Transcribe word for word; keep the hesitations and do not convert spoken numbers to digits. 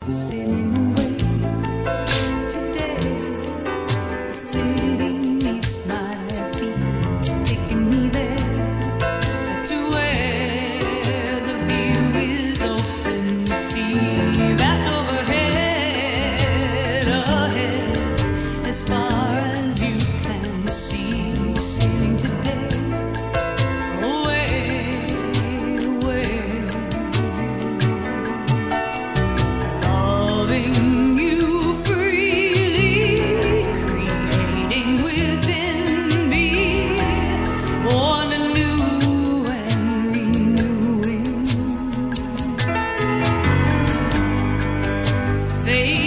Sailing away today, the city neath my feet, taking me there to where the view is open to see. Vast overhead, ahead, as far as you can see. Sailing today, away, away. Loving you freely, creating within me, born anew and renewing. Faith